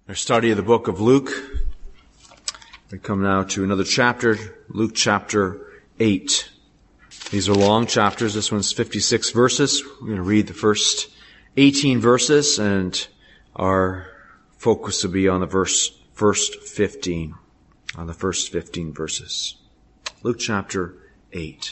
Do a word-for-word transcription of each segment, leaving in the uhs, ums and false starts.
Our study of the book of Luke. We come now to another chapter, Luke chapter eight. These are long chapters. This one's fifty-six verses. We're going to read the first eighteen verses, and our focus will be on the verse first fifteen, on the first fifteen verses. Luke chapter eight.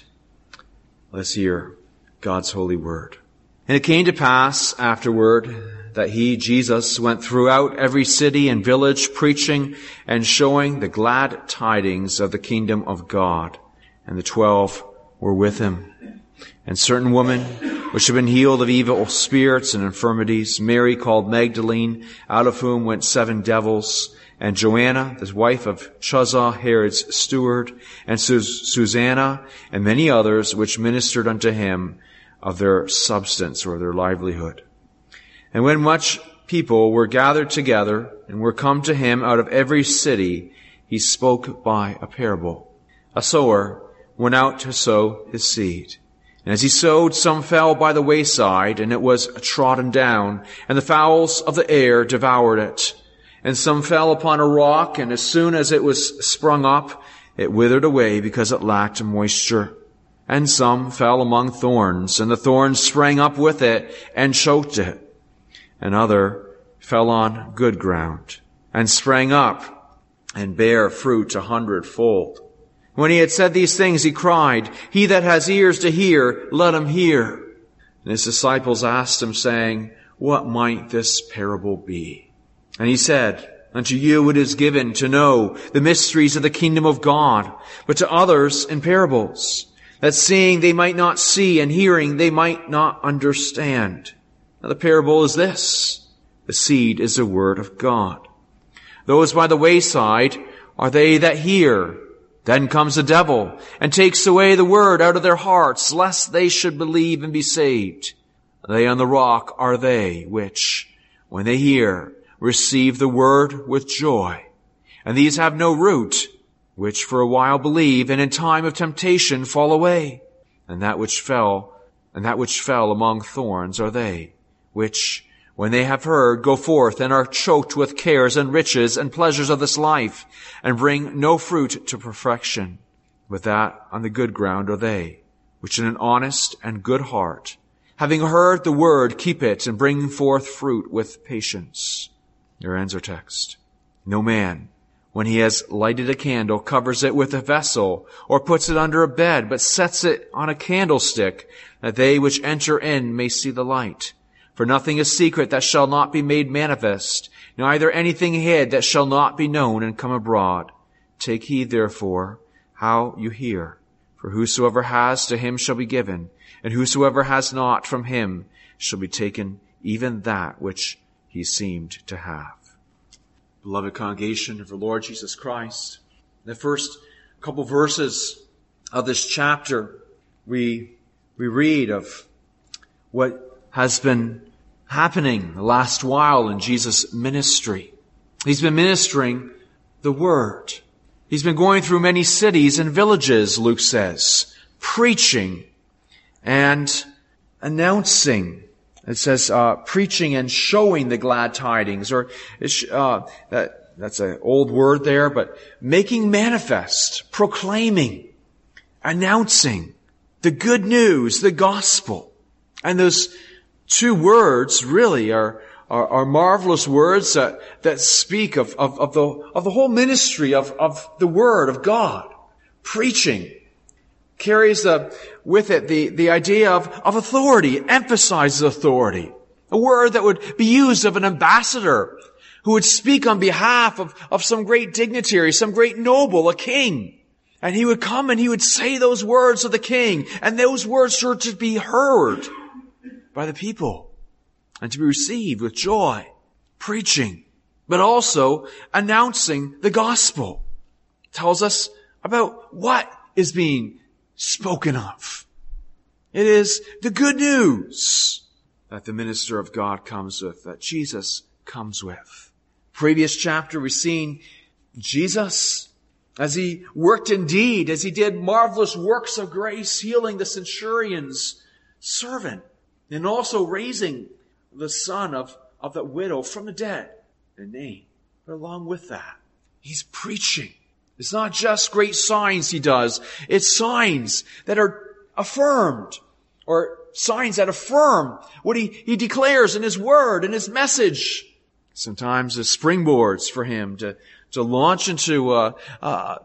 Let's hear God's holy word. And it came to pass afterward that he, Jesus, went throughout every city and village, preaching and showing the glad tidings of the kingdom of God. And the twelve were with him. And certain women, which had been healed of evil spirits and infirmities, Mary called Magdalene, out of whom went seven devils, and Joanna, the wife of Chuza, Herod's steward, and Sus- Susanna, and many others, which ministered unto him of their substance or their livelihood. And when much people were gathered together and were come to him out of every city, he spoke by a parable. A sower went out to sow his seed. And as he sowed, some fell by the wayside, and it was trodden down, and the fowls of the air devoured it. And some fell upon a rock, and as soon as it was sprung up, it withered away because it lacked moisture. And some fell among thorns, and the thorns sprang up with it and choked it. And other fell on good ground, and sprang up, and bare fruit a hundredfold. When he had said these things, he cried, He that has ears to hear, let him hear. And his disciples asked him, saying, What might this parable be? And he said, Unto you it is given to know the mysteries of the kingdom of God, but to others in parables, that seeing they might not see, and hearing they might not understand. Now the parable is this: the seed is the word of God. Those by the wayside are they that hear. Then comes the devil, and takes away the word out of their hearts, lest they should believe and be saved. They on the rock are they which, when they hear, receive the word with joy. And these have no root, which for a while believe, and in time of temptation fall away. And that which fell, and that which fell among thorns are they, which, when they have heard, go forth and are choked with cares and riches and pleasures of this life, and bring no fruit to perfection. But that on the good ground are they, which in an honest and good heart, having heard the word, keep it, and bring forth fruit with patience. There ends our text. No man, when he has lighted a candle, covers it with a vessel, or puts it under a bed, but sets it on a candlestick, that they which enter in may see the light. For nothing is secret that shall not be made manifest, neither anything hid that shall not be known and come abroad. Take heed, therefore, how you hear. For whosoever has, to him shall be given, and whosoever has not, from him shall be taken even that which he seemed to have. Beloved congregation of the Lord Jesus Christ, in the first couple verses of this chapter, we we read of what has been happening the last while in Jesus' ministry. He's been ministering the word. He's been going through many cities and villages, Luke says, preaching and announcing. It says uh, preaching and showing the glad tidings, or uh, that, that's an old word there, but making manifest, proclaiming, announcing the good news, the gospel. And those two words really are, are, are marvelous words that, that speak of, of, of, the, of the whole ministry of, of the Word of God. Preaching carries the, with it the, the idea of, of authority. It emphasizes authority. A word that would be used of an ambassador who would speak on behalf of, of some great dignitary, some great noble, a king. And he would come and he would say those words of the king, and those words were to be heard by the people and to be received with joy. Preaching, but also announcing the gospel. It tells us about what is being spoken of. It is the good news that the minister of God comes with, that Jesus comes with. Previous chapter, we've seen Jesus as he worked indeed, as he did marvelous works of grace, healing the centurion's servant, and also raising the son of, of that widow from the dead, in name. But along with that, he's preaching. It's not just great signs he does. It's signs that are affirmed, or signs that affirm what he, he declares in his word and his message. Sometimes as springboards for him to, to launch into, uh, uh,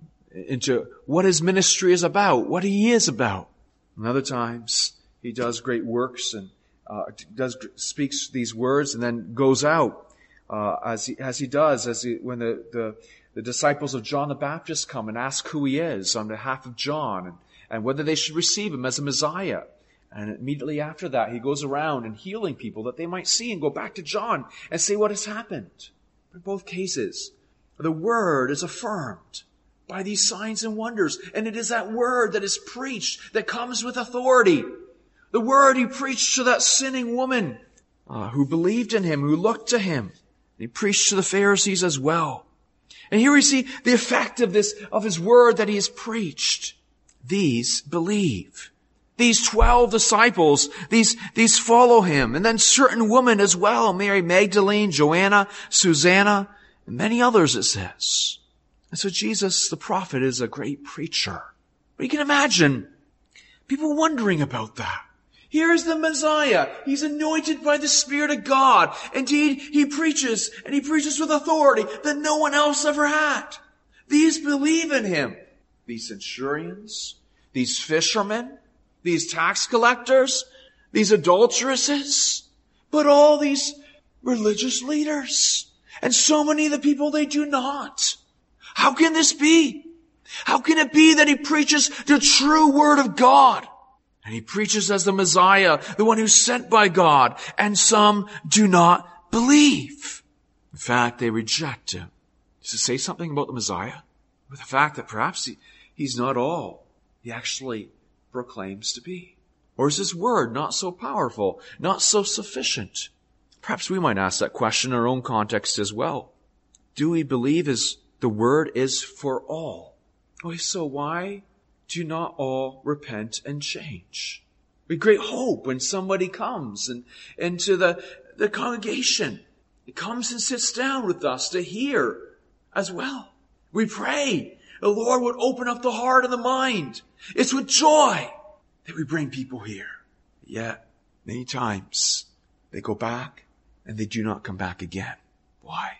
into what his ministry is about, what he is about. And other times he does great works and uh, does speaks these words and then goes out uh, as he as he does as he, when the, the the disciples of John the Baptist come and ask who he is on behalf of John and, and whether they should receive him as a Messiah. And immediately after that, he goes around and healing people that they might see and go back to John and say what has happened. In both cases, the word is affirmed by these signs and wonders. And it is that word that is preached that comes with authority. The word he preached to that sinning woman uh, who believed in him, who looked to him. And he preached to the Pharisees as well. And here we see the effect of this, of his word that he has preached. These believe. These twelve disciples, these, these follow him. And then certain women as well, Mary Magdalene, Joanna, Susanna, and many others it says. And so Jesus, the prophet, is a great preacher. But you can imagine people wondering about that. Here's the Messiah. He's anointed by the Spirit of God. Indeed, he preaches, and he preaches with authority that no one else ever had. These believe in him. These centurions, these fishermen, these tax collectors, these adulteresses, but all these religious leaders. And so many of the people, they do not. How can this be? How can it be that he preaches the true word of God? And he preaches as the Messiah, the one who's sent by God, and some do not believe. In fact, they reject him. Does it say something about the Messiah? With the fact that perhaps he, he's not all he actually proclaims to be. Or is his word not so powerful, not so sufficient? Perhaps we might ask that question in our own context as well. Do we believe his, the word is for all? Oh, if so, why do not all repent and change? We have great hope when somebody comes and into the, the congregation. He comes and sits down with us to hear as well. We pray the Lord would open up the heart and the mind. It's with joy that we bring people here. Yet, many times, they go back and they do not come back again. Why?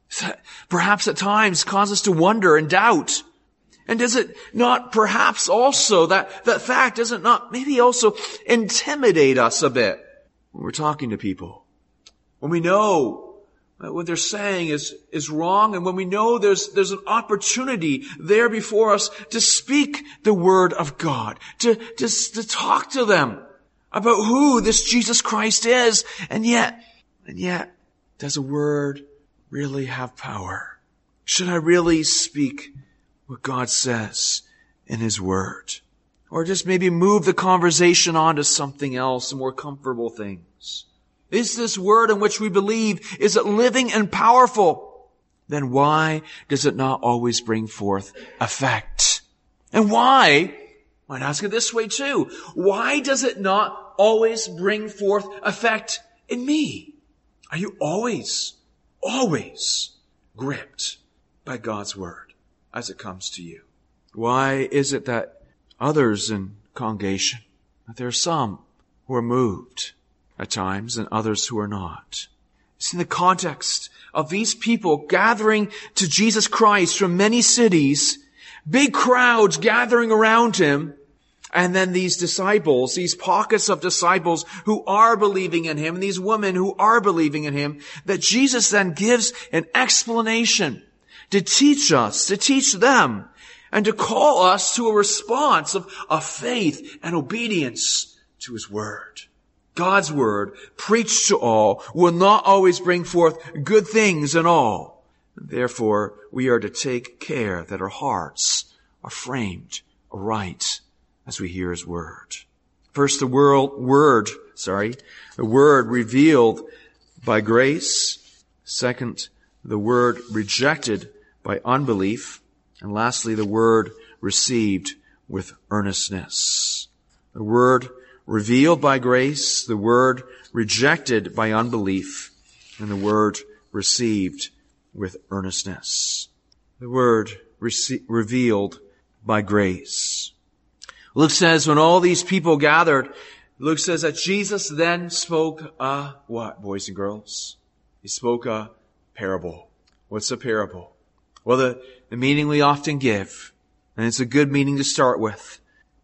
Perhaps at times cause us to wonder and doubt. And does it not perhaps also, that, that fact, does it not maybe also intimidate us a bit when we're talking to people? When we know that what they're saying is, is wrong, and when we know there's, there's an opportunity there before us to speak the word of God, to, to, to talk to them about who this Jesus Christ is, and yet, and yet, does a word really have power? Should I really speak what God says in his word? Or just maybe move the conversation on to something else, some more comfortable things? Is this word in which we believe, is it living and powerful? Then why does it not always bring forth effect? And why, I might ask it this way too, why does it not always bring forth effect in me? Are you always, always gripped by God's word as it comes to you? Why is it that others in congregation, that there are some who are moved at times and others who are not? It's in the context of these people gathering to Jesus Christ from many cities, big crowds gathering around him, and then these disciples, these pockets of disciples who are believing in him, and these women who are believing in him, that Jesus then gives an explanation to teach us, to teach them, and to call us to a response of, of faith and obedience to his word. God's word, preached to all, will not always bring forth good things in all. Therefore, we are to take care that our hearts are framed aright as we hear his word. First, the world, word, sorry, the word revealed by grace. Second, the word rejected by unbelief. And lastly, the word received with earnestness. The word revealed by grace, the word rejected by unbelief, and the word received with earnestness. The word rece- revealed by grace. Luke says when all these people gathered, Luke says that Jesus then spoke a what, boys and girls? He spoke a parable. What's a parable? Well, the, the meaning we often give, and it's a good meaning to start with,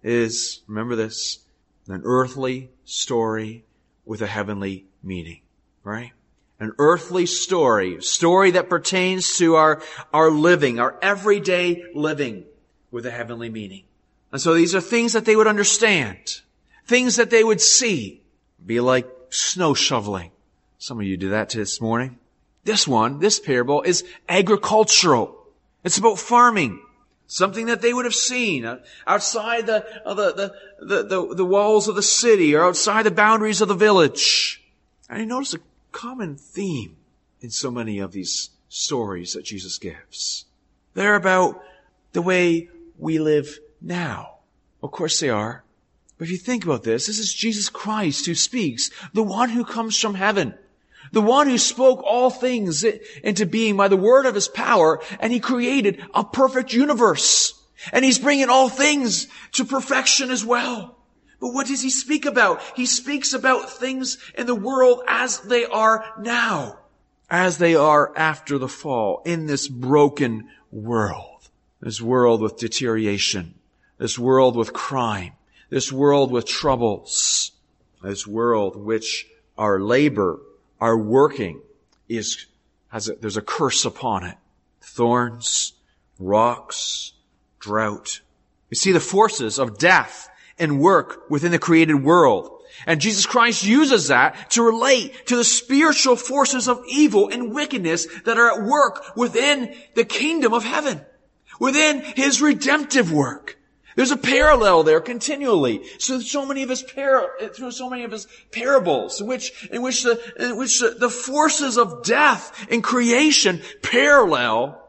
is, remember this, an earthly story with a heavenly meaning, right? An earthly story, a story that pertains to our, our living, our everyday living with a heavenly meaning. And so these are things that they would understand, things that they would see. Be like snow shoveling. Some of you did that this morning. This one, this parable, is agricultural. It's about farming. Something that they would have seen outside the, uh, the, the, the, the, the walls of the city or outside the boundaries of the village. And you notice a common theme in so many of these stories that Jesus gives. They're about the way we live now. Of course they are. But if you think about this, this is Jesus Christ who speaks, the one who comes from heaven, the one who spoke all things into being by the word of his power, and he created a perfect universe. And he's bringing all things to perfection as well. But what does he speak about? He speaks about things in the world as they are now, as they are after the fall, in this broken world, this world with deterioration, this world with crime, this world with troubles, this world which our labor, our working is, has a, there's a curse upon it. Thorns, rocks, drought. You see the forces of death and work within the created world. And Jesus Christ uses that to relate to the spiritual forces of evil and wickedness that are at work within the kingdom of heaven, within his redemptive work. There's a parallel there continually. So, so many of his par- through so many of his parables, in which, in which the, in which the, the forces of death in creation parallel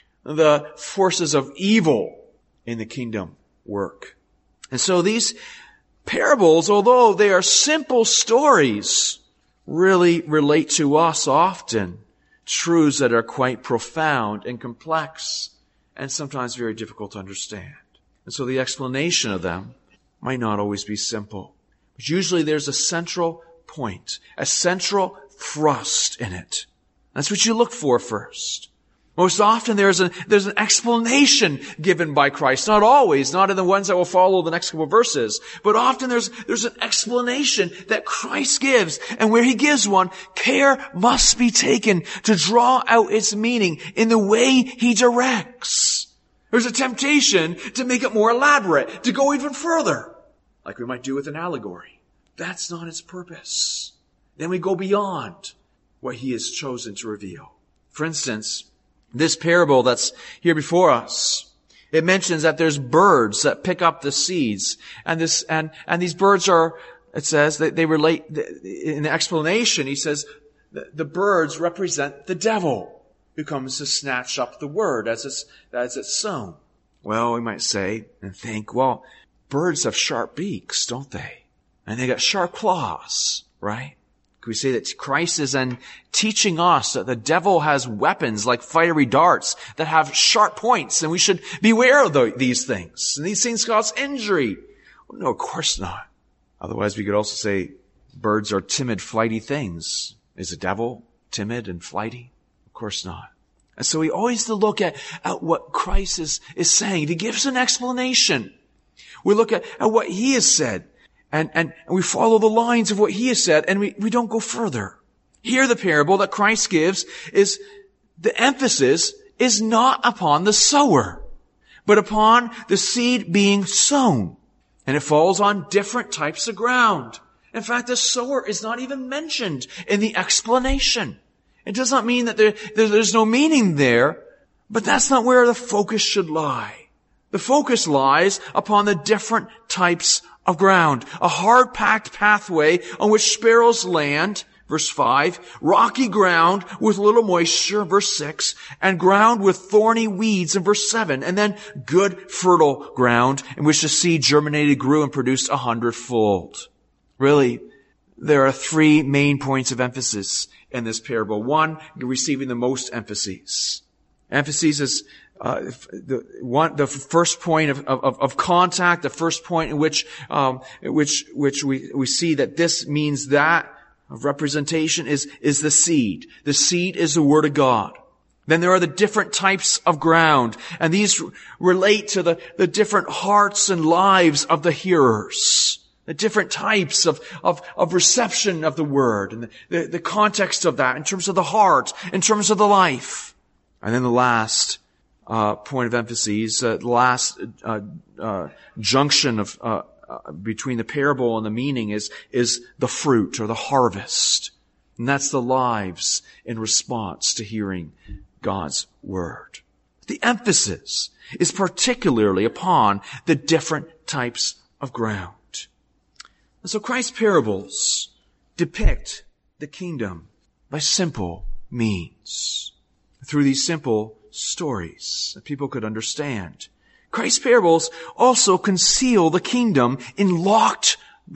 the forces of evil in the kingdom work. And so these parables, although they are simple stories, really relate to us often truths that are quite profound and complex and sometimes very difficult to understand. And so the explanation of them might not always be simple. But usually there's a central point, a central thrust in it. That's what you look for first. Most often there's a, there's an explanation given by Christ. Not always, not in the ones that will follow the next couple of verses. But often there's, there's an explanation that Christ gives. And where he gives one, care must be taken to draw out its meaning in the way he directs. There's a temptation to make it more elaborate, to go even further, like we might do with an allegory. That's not its purpose. Then we go beyond what he has chosen to reveal. For instance, this parable that's here before us, it mentions that there's birds that pick up the seeds. And this, and, and these birds are, it says, that they relate, in the explanation, he says, the, the birds represent the devil, who comes to snatch up the word as it's, as it's sown. Well, we might say and think, well, birds have sharp beaks, don't they? And they got sharp claws, right? Could we say that Christ is then teaching us that the devil has weapons like fiery darts that have sharp points, and we should beware of the, these things. And these things cause injury. Well, no, of course not. Otherwise, we could also say birds are timid, flighty things. Is the devil timid and flighty? Of course not. And so we always have to look at, at what Christ is, is saying. He gives an explanation. We look at, at what he has said. And, and, and we follow the lines of what he has said, and we, we don't go further. Here the parable that Christ gives is, the emphasis is not upon the sower, but upon the seed being sown. And it falls on different types of ground. In fact, the sower is not even mentioned in the explanation. It does not mean that there, there, there's no meaning there, but that's not where the focus should lie. The focus lies upon the different types of ground. A hard-packed pathway on which sparrows land, verse five, rocky ground with little moisture, verse six, and ground with thorny weeds in verse seven, and then good fertile ground in which the seed germinated, grew, and produced a hundredfold. Really, there are three main points of emphasis in this parable. One, receiving the most emphasis. Emphasis is uh, the one, the first point of, of, of contact, the first point in which, um, which, which we, we see that this means that of representation is, is the seed. The seed is the Word of God. Then there are the different types of ground, and these relate to the, the different hearts and lives of the hearers. The different types of, of, of reception of the Word, and the, the, the context of that in terms of the heart, in terms of the life. And then the last uh, point of emphasis, uh, the last uh, uh, junction of uh, uh, between the parable and the meaning is is the fruit or the harvest, and that's the lives in response to hearing God's Word. The emphasis is particularly upon the different types of ground. And so Christ's parables depict the kingdom by simple means. Through these simple stories that people could understand. Christ's parables also conceal the kingdom in locked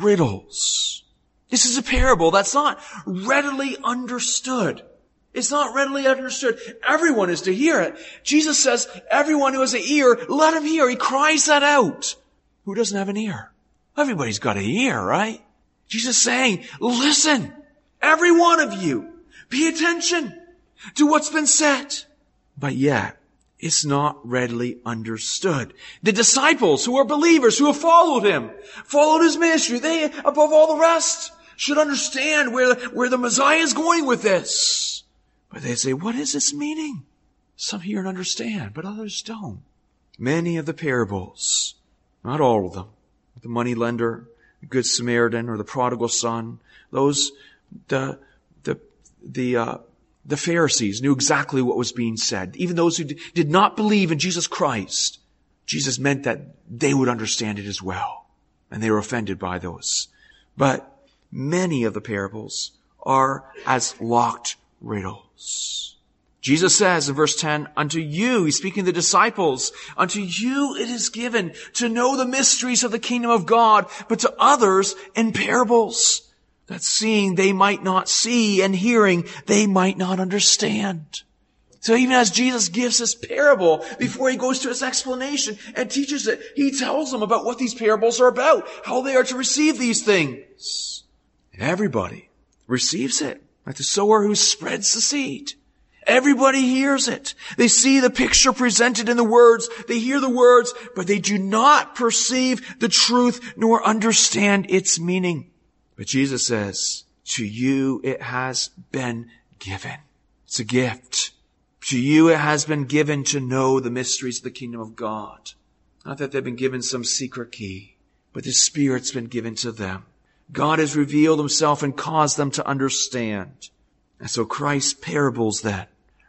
riddles. This is a parable that's not readily understood. It's not readily understood. Everyone is to hear it. Jesus says, everyone who has an ear, let him hear. He cries that out. Who doesn't have an ear? Everybody's got an ear, right? Jesus is saying, listen, every one of you, pay attention to what's been said. But yet, it's not readily understood. The disciples who are believers, who have followed him, followed his ministry, they, above all the rest, should understand where, where the Messiah is going with this. But they say, what is this meaning? Some hear and understand, but others don't. Many of the parables, not all of them, the moneylender, the Good Samaritan, or the prodigal son, those, the, the, the, uh, the Pharisees knew exactly what was being said. Even those who did not believe in Jesus Christ, Jesus meant that they would understand it as well. And they were offended by those. But many of the parables are as locked riddles. Jesus says in verse ten, unto you, he's speaking to the disciples, unto you it is given to know the mysteries of the kingdom of God, but to others in parables, that seeing they might not see, and hearing they might not understand. So even as Jesus gives this parable, before he goes to his explanation and teaches it, he tells them about what these parables are about, how they are to receive these things. And everybody receives it, like the sower who spreads the seed. Everybody hears it. They see the picture presented in the words. They hear the words, but they do not perceive the truth nor understand its meaning. But Jesus says, to you it has been given. It's a gift. To you it has been given to know the mysteries of the kingdom of God. Not that they've been given some secret key, but the Spirit's been given to them. God has revealed himself and caused them to understand. And so Christ's parables then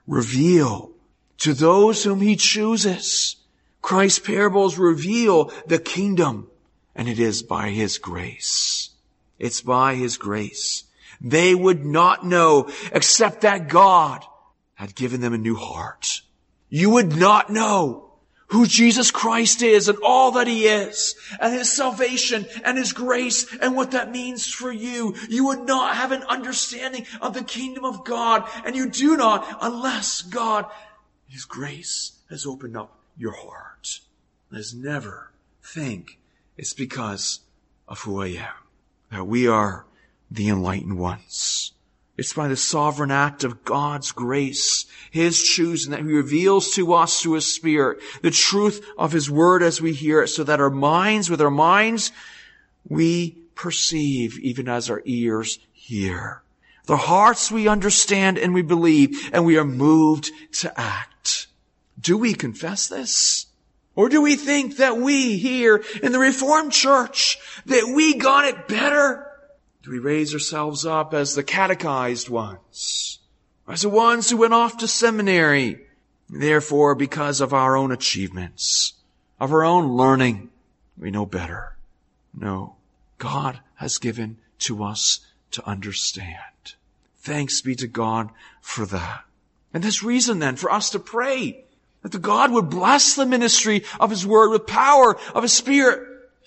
reveal to those whom he chooses. Christ's parables reveal the kingdom, and it is by his grace. It's by his grace. They would not know except that God had given them a new heart. You would not know who Jesus Christ is and all that he is, and his salvation and his grace and what that means for you. You would not have an understanding of the kingdom of God, and you do not unless God, his grace, has opened up your heart. Let's never think it's because of who I am that we are the enlightened ones. It's by the sovereign act of God's grace, his choosing, that he reveals to us through his Spirit the truth of his word as we hear it, so that our minds, with our minds, we perceive even as our ears hear. The hearts we understand and we believe, and we are moved to act. Do we confess this? Or do we think that we here in the Reformed Church, that we got it better? Do we raise ourselves up as the catechized ones, as the ones who went off to seminary, therefore because of our own achievements, of our own learning, we know better? No, God has given to us to understand. Thanks be to God for that. And this reason then for us to pray that the God would bless the ministry of his word with power of his Spirit,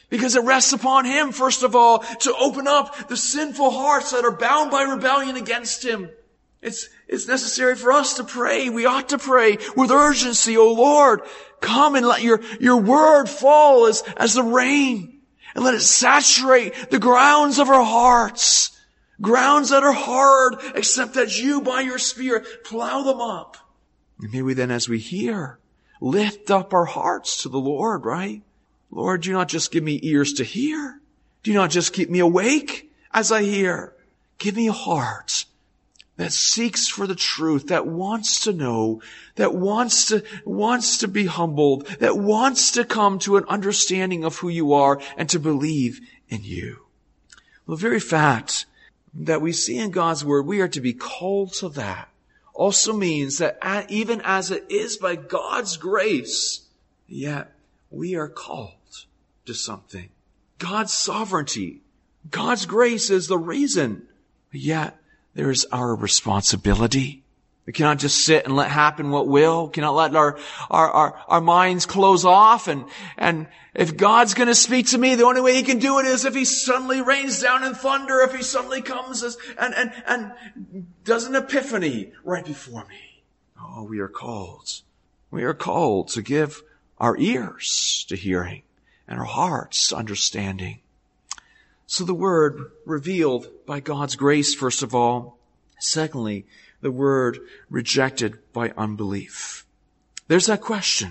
Because it rests upon Him, first of all, to open up the sinful hearts that are bound by rebellion against Him. It's, it's necessary for us to pray. We ought to pray with urgency. O Lord, come and let your, your word fall as, as the rain, and let it saturate the grounds of our hearts. Grounds that are hard, except that you, by your Spirit, plow them up. And may we then, as we hear, lift up our hearts to the Lord, right? Lord, do not just give me ears to hear. Do not just keep me awake as I hear. Give me a heart that seeks for the truth, that wants to know, that wants to, wants to be humbled, that wants to come to an understanding of who you are and to believe in you. Well, the very fact that we see in God's word, we are to be called to that, also means that even as it is by God's grace, yet we are called to something. God's sovereignty, God's grace is the reason. Yet there is our responsibility. We cannot just sit and let happen what will. We cannot let our, our, our, our minds close off. And, and if God's going to speak to me, the only way He can do it is if He suddenly rains down in thunder, if He suddenly comes as, and, and, and does an epiphany right before me. Oh, we are called. We are called to give our ears to hearing and our hearts to understanding. So the word revealed by God's grace, first of all. Secondly, the word rejected by unbelief. There's that question.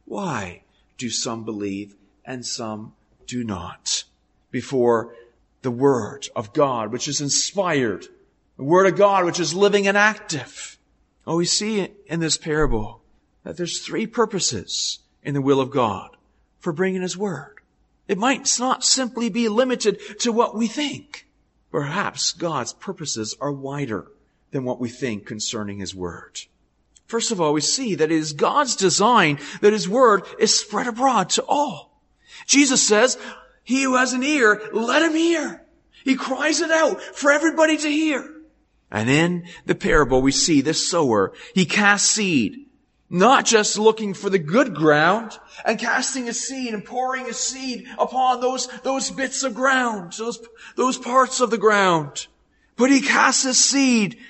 Why do some believe and some do not? Before the word of God, which is inspired, the word of God, which is living and active. Oh, we see in this parable that there's three purposes in the will of God for bringing His word. It might not simply be limited to what we think. Perhaps God's purposes are wider than what we think concerning His word. First of all, we see that it is God's design that His word is spread abroad to all. Jesus says, he who has an ear, let him hear. He cries it out for everybody to hear. And in the parable, we see this sower, he casts seed. Not just looking for the good ground and casting his seed and pouring his seed upon those, those bits of ground, those, those parts of the ground. But he casts his seed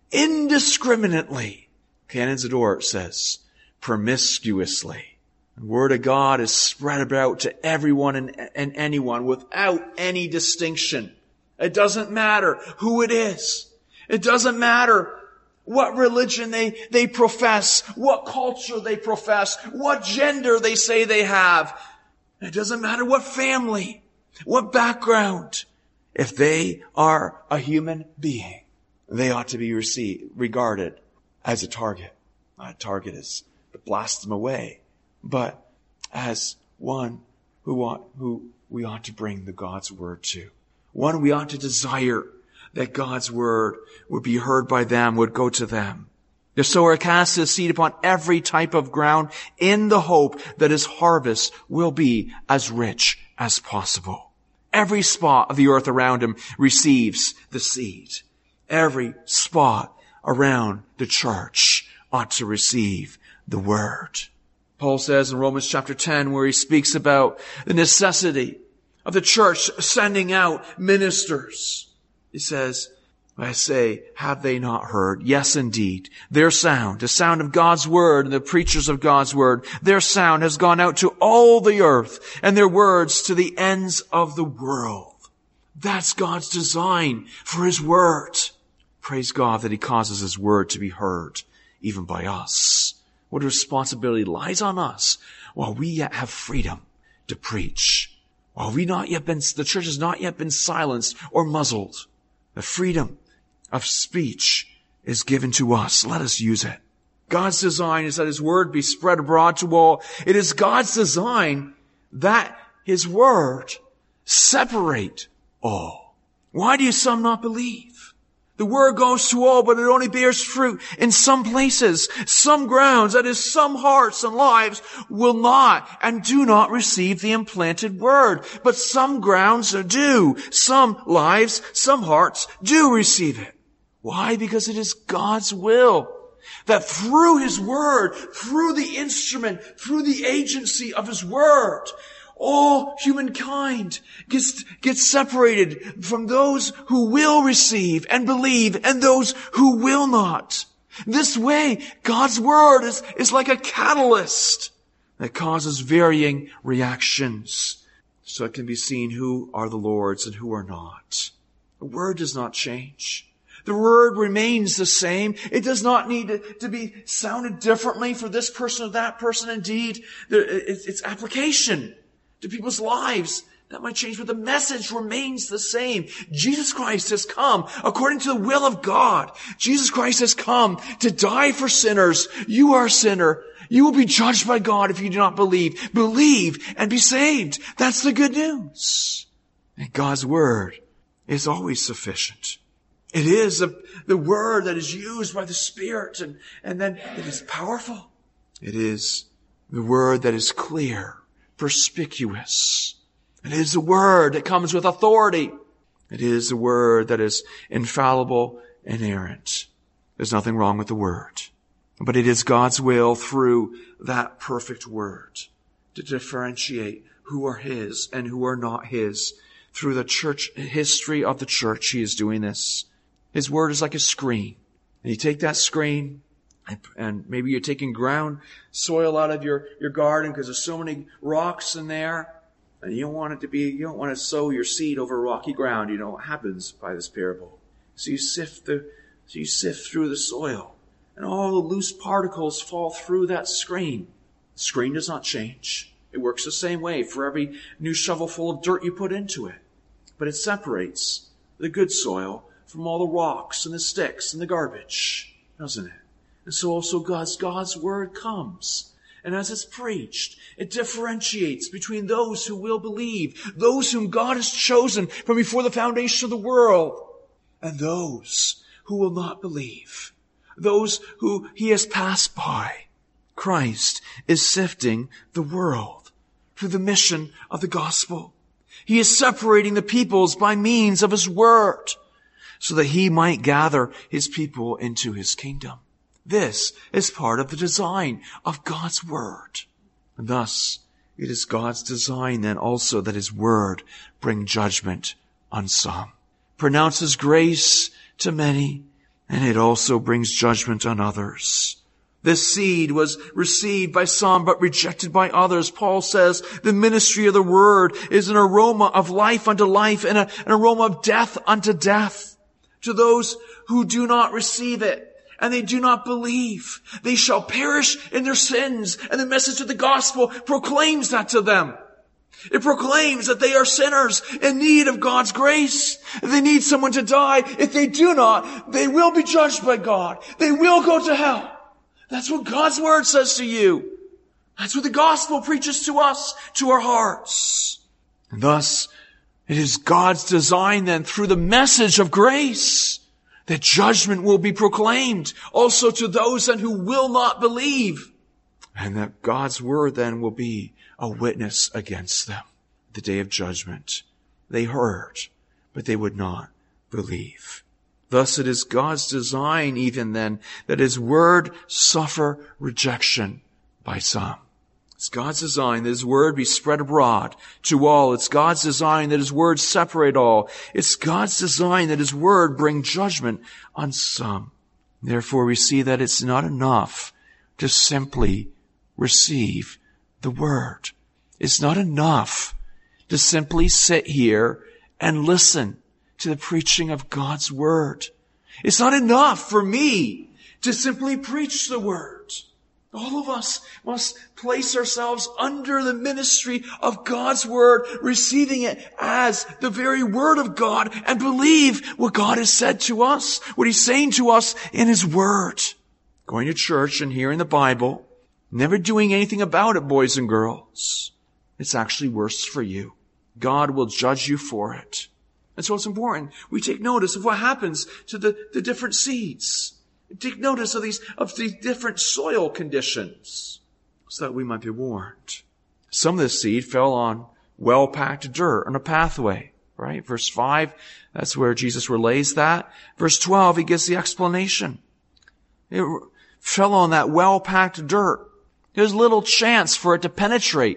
indiscriminately. Canon Zador says, promiscuously. The word of God is spread about to everyone and, and anyone without any distinction. It doesn't matter who it is. It doesn't matter what religion they, they profess, what culture they profess, what gender they say they have. It doesn't matter what family, what background. If they are a human being, they ought to be received, regarded as a target. Not a target as to blast them away, but as one who ought, who we ought to bring the God's word to. One we ought to desire that God's word would be heard by them, would go to them. The sower casts his seed upon every type of ground in the hope that his harvest will be as rich as possible. Every spot of the earth around him receives the seed. Every spot around the church ought to receive the word. Paul says in Romans chapter ten, where he speaks about the necessity of the church sending out ministers, he says, I say, have they not heard? Yes, indeed. Their sound, the sound of God's word and the preachers of God's word, their sound has gone out to all the earth and their words to the ends of the world. That's God's design for His word. Praise God that He causes His word to be heard even by us. What a responsibility lies on us while we yet have freedom to preach. While we not yet been, the church has not yet been silenced or muzzled. The freedom of speech is given to us. Let us use it. God's design is that His word be spread abroad to all. It is God's design that His word separate all. Why do some not believe? The word goes to all, but it only bears fruit in some places, some grounds, that is, some hearts and lives will not and do not receive the implanted word. But some grounds do. Some lives, some hearts do receive it. Why? Because it is God's will that through His word, through the instrument, through the agency of His word, all humankind gets, gets separated from those who will receive and believe and those who will not. This way, God's word is, is like a catalyst that causes varying reactions, so it can be seen who are the Lord's and who are not. The word does not change. The word remains the same. It does not need to, to be sounded differently for this person or that person. Indeed, it's application to people's lives that might change, but the message remains the same. Jesus Christ has come according to the will of God. Jesus Christ has come to die for sinners. You are a sinner. You will be judged by God if you do not believe. Believe and be saved. That's the good news. And God's word is always sufficient. It is a, the word that is used by the Spirit, and, and then it is powerful. It is the word that is clear, perspicuous. It is a word that comes with authority. It is a word that is infallible, inerrant. There's nothing wrong with the word. But it is God's will through that perfect word to differentiate who are His and who are not His. Through the church history of the church, He is doing this. His word is like a screen. And you take that screen, and, and maybe you're taking ground soil out of your, your garden because there's so many rocks in there. And you don't want it to be, you don't want to sow your seed over rocky ground. You know what happens by this parable. So you sift the, so you sift through the soil, and all the loose particles fall through that screen. The screen does not change. It works the same way for every new shovelful of dirt you put into it. But it separates the good soil from all the rocks and the sticks and the garbage, doesn't it? And so also God's, God's word comes. And as it's preached, it differentiates between those who will believe, those whom God has chosen from before the foundation of the world, and those who will not believe, those who He has passed by. Christ is sifting the world through the mission of the gospel. He is separating the peoples by means of His word, so that He might gather His people into His kingdom. This is part of the design of God's word. And thus, it is God's design then also that His word bring judgment on some, pronounces grace to many, and it also brings judgment on others. This seed was received by some, but rejected by others. Paul says the ministry of the word is an aroma of life unto life and a, an aroma of death unto death. To those who do not receive it, and they do not believe, they shall perish in their sins. And the message of the gospel proclaims that to them. It proclaims that they are sinners in need of God's grace. They need someone to die. If they do not, they will be judged by God. They will go to hell. That's what God's word says to you. That's what the gospel preaches to us, to our hearts. And thus, it is God's design then through the message of grace that judgment will be proclaimed also to those then who will not believe. And that God's word then will be a witness against them. The day of judgment. They heard, but they would not believe. Thus it is God's design even then that His word suffer rejection by some. It's God's design that His word be spread abroad to all. It's God's design that His word separate all. It's God's design that His word bring judgment on some. Therefore we see that it's not enough to simply receive the word. It's not enough to simply sit here and listen to the preaching of God's word. It's not enough for me to simply preach the word. All of us must place ourselves under the ministry of God's word, receiving it as the very word of God, and believe what God has said to us, what He's saying to us in His word. Going to church and hearing the Bible, never doing anything about it, boys and girls. It's actually worse for you. God will judge you for it. And so it's important we take notice of what happens to the, the different seeds. Take notice of these, of these different soil conditions so that we might be warned. Some of the seed fell on well-packed dirt on a pathway, right? Verse five, that's where Jesus relays that. Verse twelve, He gives the explanation. It fell on that well-packed dirt. There's little chance for it to penetrate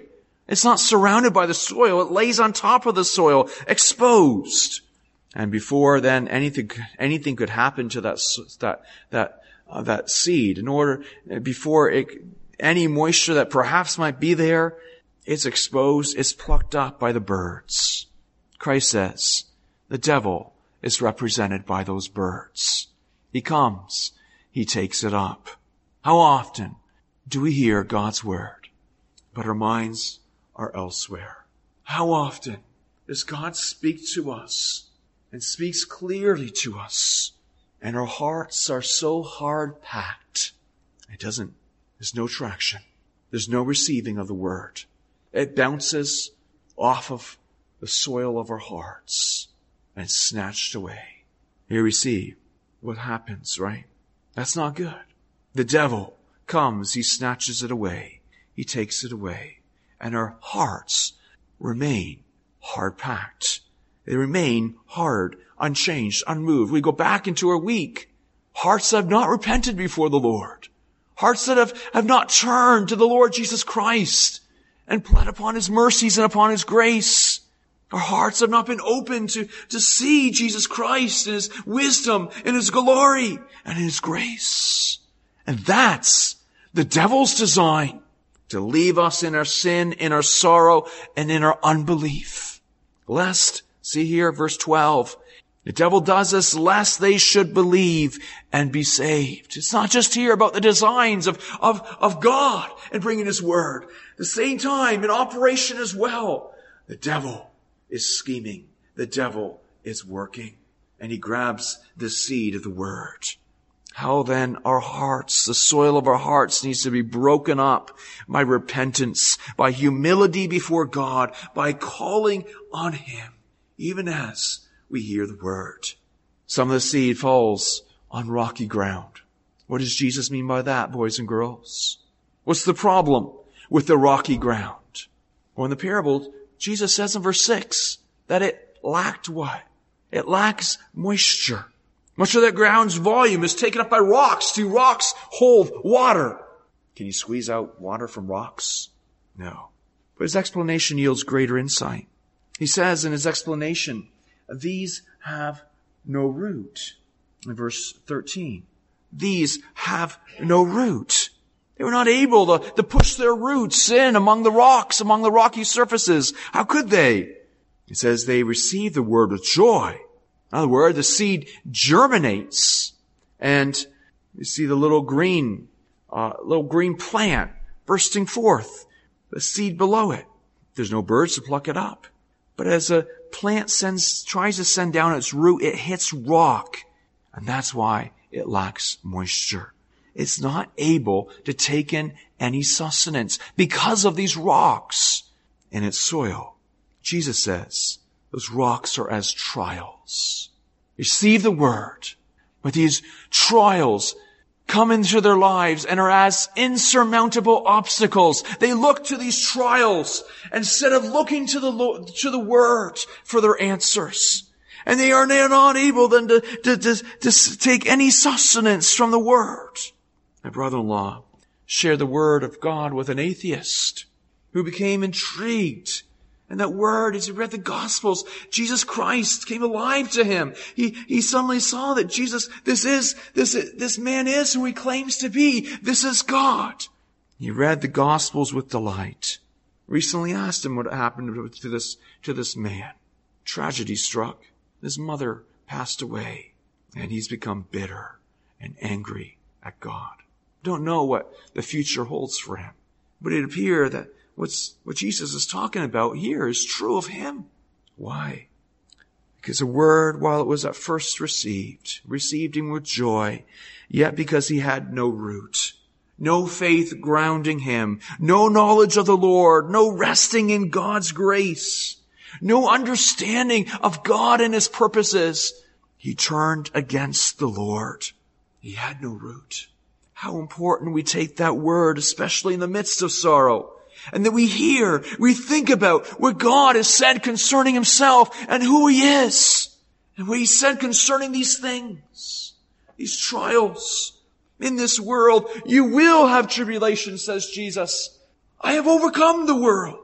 It's not surrounded by the soil. It lays on top of the soil, exposed. And before then anything, anything could happen to that, that, that, uh, that seed, in order, before it, any moisture that perhaps might be there, it's exposed, it's plucked up by the birds. Christ says, the devil is represented by those birds. He comes, he takes it up. How often do we hear God's word, but our minds are elsewhere? How often does God speak to us and speaks clearly to us, and our hearts are so hard-packed, it doesn't, there's no traction. There's no receiving of the word. It bounces off of the soil of our hearts and it's snatched away. Here we see what happens, right? That's not good. The devil comes, he snatches it away. He takes it away. And our hearts remain hard-packed. They remain hard, unchanged, unmoved. We go back into our week. Hearts that have not repented before the Lord. Hearts that have, have not turned to the Lord Jesus Christ and pled upon His mercies and upon His grace. Our hearts have not been open to, to see Jesus Christ in His wisdom, in His glory, and in His grace. And that's the devil's design, to leave us in our sin, in our sorrow, and in our unbelief. Lest, see here, verse twelve, the devil does this lest they should believe and be saved. It's not just here about the designs of, of, of God and bringing His word. At the same time, in operation as well, the devil is scheming. The devil is working. And he grabs the seed of the word. How then our hearts, the soil of our hearts needs to be broken up by repentance, by humility before God, by calling on Him, even as we hear the word. Some of the seed falls on rocky ground. What does Jesus mean by that, boys and girls? What's the problem with the rocky ground? Well, in the parable, Jesus says in verse six that it lacked what? It lacks moisture. Much of that ground's volume is taken up by rocks. Do rocks hold water? Can you squeeze out water from rocks? No. But his explanation yields greater insight. He says in his explanation, these have no root. In verse thirteen, these have no root. They were not able to, to push their roots in among the rocks, among the rocky surfaces. How could they? It says they receive the word with joy. In other words, the seed germinates, and you see the little green, uh, little green plant bursting forth, the seed below it. There's no birds to pluck it up. But as a plant sends, tries to send down its root, it hits rock. And that's why it lacks moisture. It's not able to take in any sustenance because of these rocks in its soil. Jesus says those rocks are as trials. Receive the word, but these trials come into their lives and are as insurmountable obstacles. They look to these trials instead of looking to the Lord, to the word for their answers. And they are not able then to, to, to, to take any sustenance from the word. My brother-in-law shared the word of God with an atheist who became intrigued. And that word, as he read the Gospels, Jesus Christ came alive to him. He, he suddenly saw that Jesus, this is, this, this man is who he claims to be. This is God. He read the Gospels with delight. Recently asked him what happened to this, to this man. Tragedy struck. His mother passed away. And he's become bitter and angry at God. Don't know what the future holds for him. But it appears that What's, what Jesus is talking about here is true of him. Why? Because the word, while it was at first received, received him with joy, yet because he had no root, no faith grounding him, no knowledge of the Lord, no resting in God's grace, no understanding of God and His purposes, he turned against the Lord. He had no root. How important we take that word, especially in the midst of sorrow. And that we hear, we think about what God has said concerning Himself and who He is. And what He said concerning these things, these trials. In this world, you will have tribulation, says Jesus. I have overcome the world.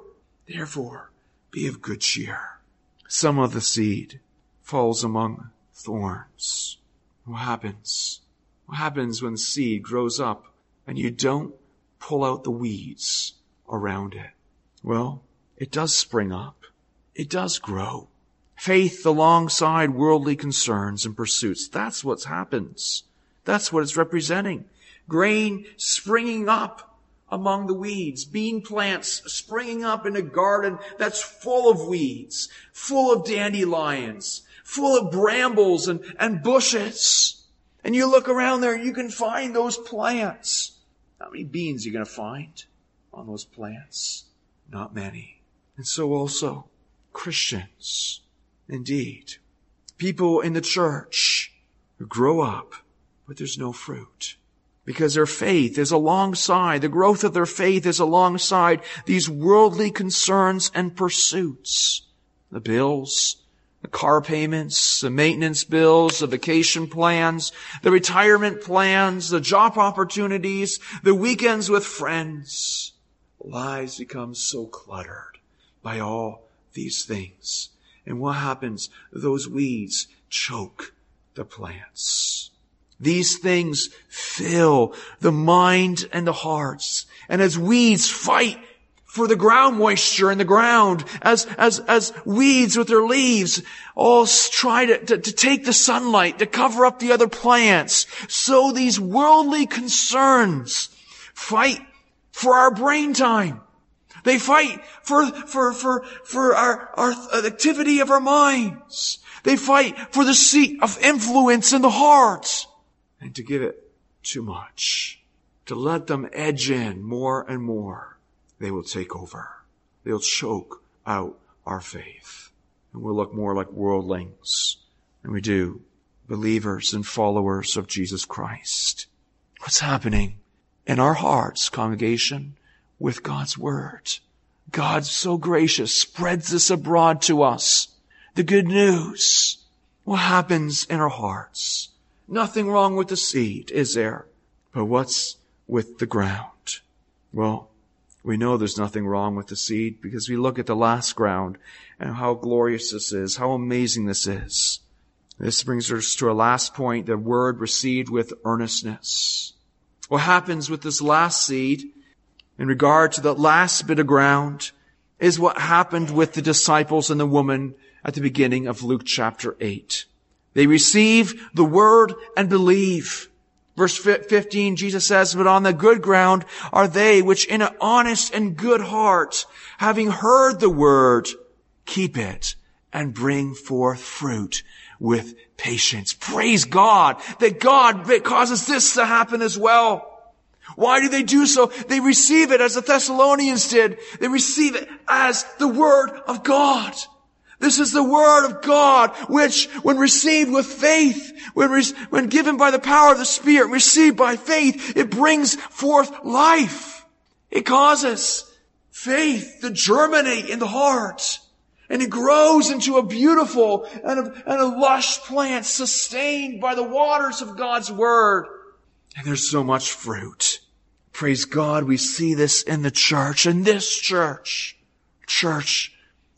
Therefore, be of good cheer. Some of the seed falls among thorns. What happens? What happens when seed grows up and you don't pull out the weeds around it? Well, it does spring up. It does grow. Faith alongside worldly concerns and pursuits. That's what happens. That's what it's representing. Grain springing up among the weeds. Bean plants springing up in a garden that's full of weeds, full of dandelions, full of brambles and, and bushes. And you look around there, you can find those plants. How many beans are you going to find on those plants? Not many. And so also Christians, indeed, people in the church who grow up, but there's no fruit. Because their faith is alongside, the growth of their faith is alongside these worldly concerns and pursuits. The bills, the car payments, the maintenance bills, the vacation plans, the retirement plans, the job opportunities, the weekends with friends. Lives become so cluttered by all these things. And what happens? Those weeds choke the plants. These things fill the mind and the hearts. And as weeds fight for the ground moisture in the ground, as, as, as weeds with their leaves all try to, to, to take the sunlight, to cover up the other plants, so these worldly concerns fight for our brain time. They fight for, for, for, for our, our activity of our minds. They fight for the seat of influence in the heart. And to give it too much, to let them edge in more and more, they will take over. They'll choke out our faith. And we'll look more like worldlings than we do believers and followers of Jesus Christ. What's happening in our hearts, congregation, with God's Word? God, so gracious, spreads this abroad to us. The good news. What happens in our hearts? Nothing wrong with the seed, is there? But what's with the ground? Well, we know there's nothing wrong with the seed because we look at the last ground and how glorious this is, how amazing this is. This brings us to our last point, the word received with earnestness. What happens with this last seed in regard to the last bit of ground is what happened with the disciples and the woman at the beginning of Luke chapter eight. They receive the word and believe. Verse fifteen, Jesus says, but on the good ground are they which in an honest and good heart, having heard the word, keep it and bring forth fruit with patience. Praise God that God causes this to happen as well. Why do they do so? They receive it as the Thessalonians did. They receive it as the word of God. This is the word of God, which, when received with faith, when, re- when given by the power of the Spirit, received by faith, it brings forth life. It causes faith to germinate in the heart. And it grows into a beautiful and a, and a lush plant sustained by the waters of God's word. And there's so much fruit. Praise God, we see this in the church, in this church. Church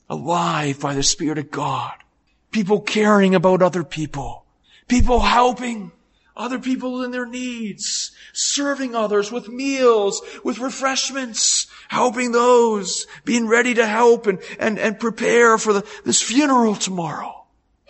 alive by the Spirit of God. People caring about other people. People helping other people in their needs. Serving others with meals, with refreshments. Helping those. Being ready to help and, and, and prepare for the, this funeral tomorrow.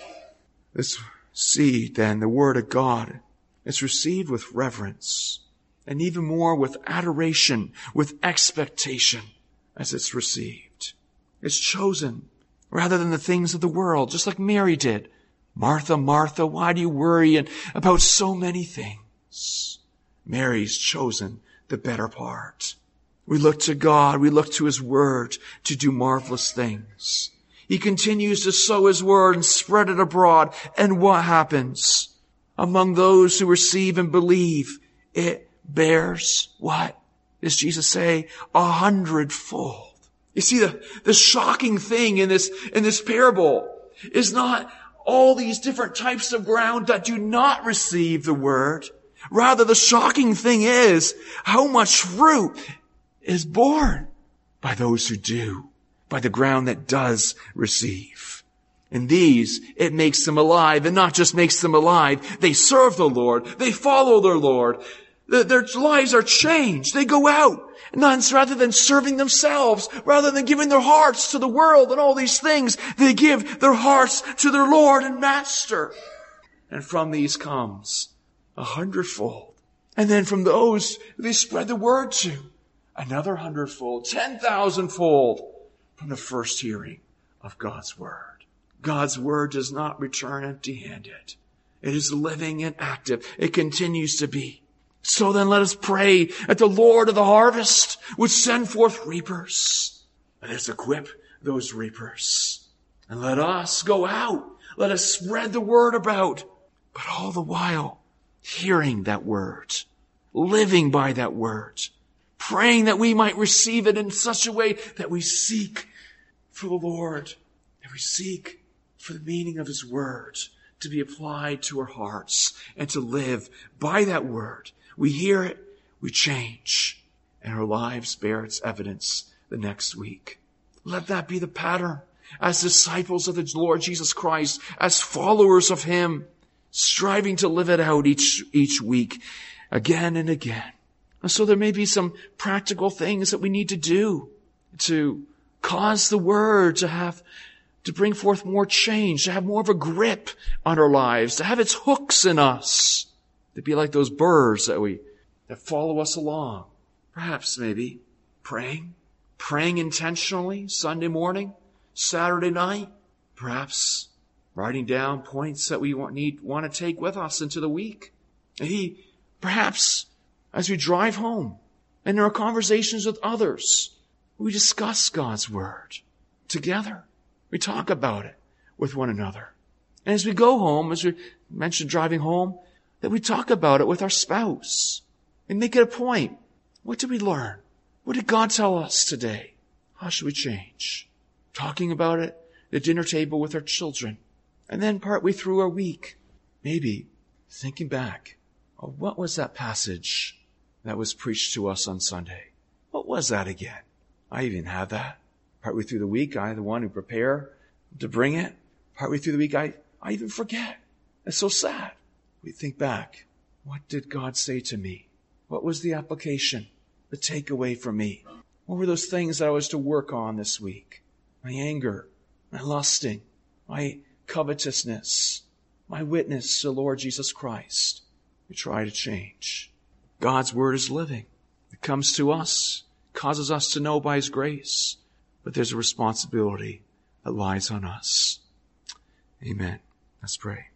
This seed, then, the Word of God, is received with reverence. And even more with adoration, with expectation as it's received. It's chosen rather than the things of the world, just like Mary did. Martha, Martha, why do you worry about so many things? Mary's chosen the better part. We look to God, we look to His Word to do marvelous things. He continues to sow His Word and spread it abroad. And what happens? Among those who receive and believe, it bears what? Does Jesus say? A hundredfold. You see, the, the shocking thing in this, in this parable is not all these different types of ground that do not receive the word. Rather, the shocking thing is how much fruit is born by those who do. by the ground that does receive. In these, it makes them alive, and not just makes them alive. They serve the Lord. They follow their Lord. Their lives are changed. They go out, and rather than serving themselves, rather than giving their hearts to the world and all these things, they give their hearts to their Lord and Master. And from these comes a hundredfold. And then from those they spread the word to, another hundredfold, ten thousandfold from the first hearing of God's word. God's word does not return empty-handed. It is living and active. It continues to be. So then let us pray that the Lord of the harvest would send forth reapers. Let us equip those reapers. And let us go out. Let us spread the word about. But all the while, hearing that word, living by that word, praying that we might receive it in such a way that we seek for the Lord, that we seek for the meaning of his word to be applied to our hearts and to live by that word. We hear it, we change, and our lives bear its evidence the next week. Let that be the pattern as disciples of the Lord Jesus Christ, as followers of him, striving to live it out each, each week, again and again. And so there may be some practical things that we need to do to cause the word to have to bring forth more change, to have more of a grip on our lives, to have its hooks in us, to be like those birds that we, that follow us along. Perhaps maybe praying, praying intentionally Sunday morning, Saturday night, perhaps writing down points that we want, need, want to take with us into the week. Maybe perhaps as we drive home and in our conversations with others, we discuss God's word together. We talk about it with one another. And as we go home, as we mentioned driving home, that we talk about it with our spouse and make it a point. What did we learn? What did God tell us today? How should we change? Talking about it at the dinner table with our children. And then partway through our week, maybe thinking back, oh, what was that passage that was preached to us on Sunday? What was that again? I even have that. Partway through the week, I, the one who prepare to bring it. Partway through the week, I, I even forget. It's so sad. We think back. What did God say to me? What was the application, the takeaway for me? What were those things that I was to work on this week? My anger, my lusting, my covetousness, my witness to the Lord Jesus Christ. We try to change. God's word is living. It comes to us, causes us to know by his grace. But there's a responsibility that lies on us. Amen. Let's pray.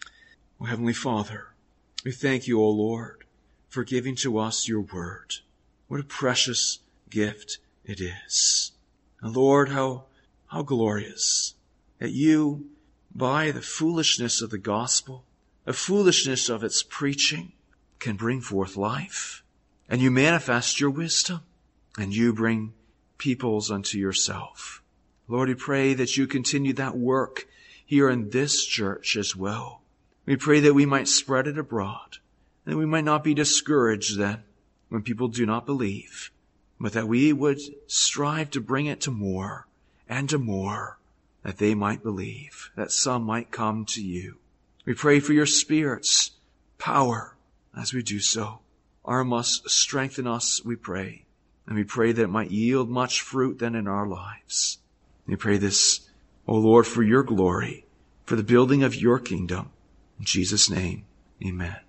Oh, Heavenly Father, we thank you, O Lord, for giving to us your word. What a precious gift it is. And Lord, how, how glorious that you, by the foolishness of the gospel, the foolishness of its preaching, can bring forth life. And you manifest your wisdom, and you bring peoples unto yourself. Lord, we pray that you continue that work here in this church as well. We pray that we might spread it abroad, and that we might not be discouraged then when people do not believe, but that we would strive to bring it to more and to more, that they might believe, that some might come to you. We pray for your Spirit's power as we do so. Arm us, strengthen us, we pray. And we pray that it might yield much fruit then in our lives. We pray this, O Lord, for your glory, for the building of your kingdom. In Jesus' name, amen.